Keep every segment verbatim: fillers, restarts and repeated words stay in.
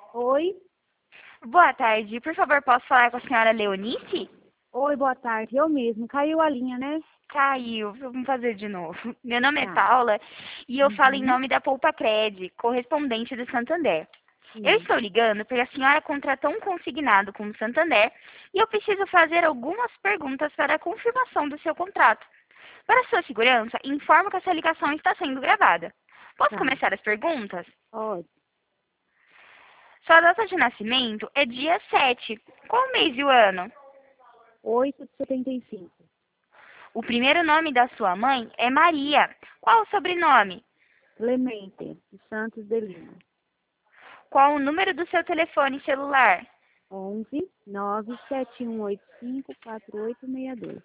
Oi? Boa tarde, por favor, posso falar com a senhora Leonice? Oi, boa tarde. Eu mesmo. Caiu a linha, né? Caiu, vamos fazer de novo. Meu nome é Tá. Paula e eu falo em Uhum. nome da Poupa Cred, correspondente do Santander. Eu Sim. estou ligando porque a senhora contratou um consignado com o Santander e eu preciso fazer algumas perguntas para a confirmação do seu contrato. Para sua segurança, informo que essa ligação está sendo gravada. Posso Tá. começar as perguntas? Pode. Sua data de nascimento é dia sete. Qual o mês e o ano? Oito de setenta e cinco. O primeiro nome da sua mãe é Maria. Qual o sobrenome? Clemente, de Santos de Lima. Qual o número do seu telefone celular? Onze nove sete um oito cinco quatro oito seis dois.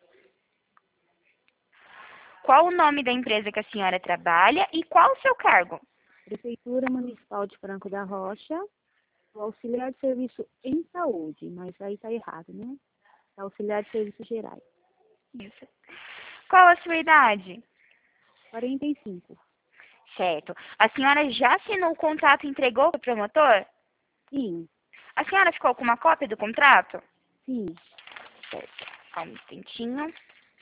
Qual o nome da empresa que a senhora trabalha e qual o seu cargo? Prefeitura Municipal de Franco da Rocha. O auxiliar de serviço em saúde, mas aí tá errado, né? Auxiliar de serviços gerais. Isso. Qual a sua idade? Quarenta e cinco. Certo. A senhora já assinou o contrato e entregou para o promotor? Sim. A senhora ficou com uma cópia do contrato? Sim. Certo. Só um instantinho.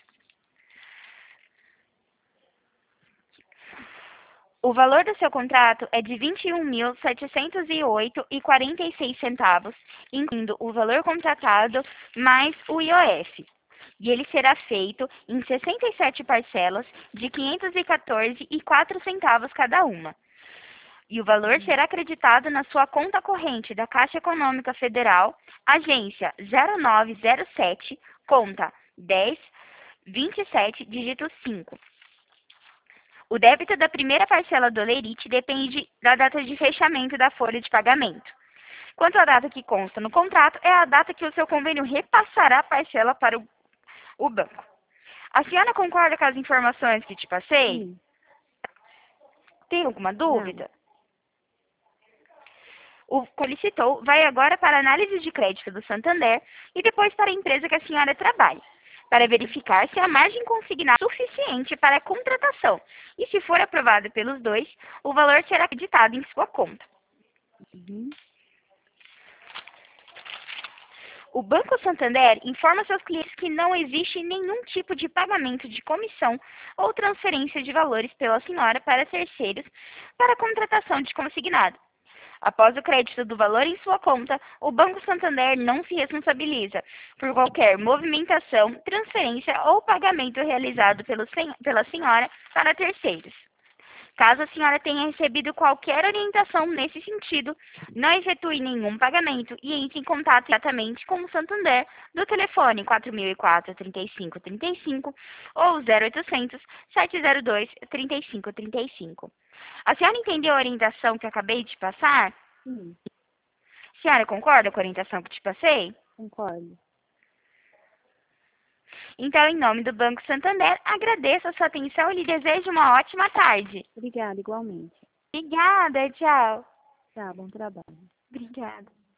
O valor do seu contrato é de vinte e um mil setecentos e oito e quarenta e seis centavos, incluindo o valor contratado mais o I O F. E ele será feito em sessenta e sete parcelas de quinhentos e quatorze e quatro centavos cada uma. E o valor Uhum. será acreditado na sua conta corrente da Caixa Econômica Federal, agência zero nove zero sete, conta dez vinte e sete, dígito cinco. O débito da primeira parcela do Lerite depende da data de fechamento da folha de pagamento. Quanto à data que consta no contrato, é a data que o seu convênio repassará a parcela para o, o banco. A senhora concorda com as informações que te passei? Sim. Tem alguma Não. dúvida? O solicitou vai agora para a análise de crédito do Santander e depois para a empresa que a senhora trabalha, para verificar se a margem consignada é suficiente para a contratação. E se for aprovado pelos dois, o valor será acreditado em sua conta. Uhum. O Banco Santander informa seus clientes que não existe nenhum tipo de pagamento de comissão ou transferência de valores pela senhora para terceiros para a contratação de consignado. Após o crédito do valor em sua conta, o Banco Santander não se responsabiliza por qualquer movimentação, transferência ou pagamento realizado pelo sen- pela senhora para terceiros. Caso a senhora tenha recebido qualquer orientação nesse sentido, não efetue nenhum pagamento e entre em contato diretamente com o Santander do telefone quatro mil e quatro, trinta e cinco, trinta e cinco ou zero oitocentos, sete zero dois, trinta e cinco, trinta e cinco. A senhora entendeu a orientação que acabei de passar? Sim. A senhora concorda com a orientação que te passei? Concordo. Então, em nome do Banco Santander, agradeço a sua atenção e lhe desejo uma ótima tarde. Obrigada, igualmente. Obrigada, tchau. Tá, bom trabalho. Obrigada.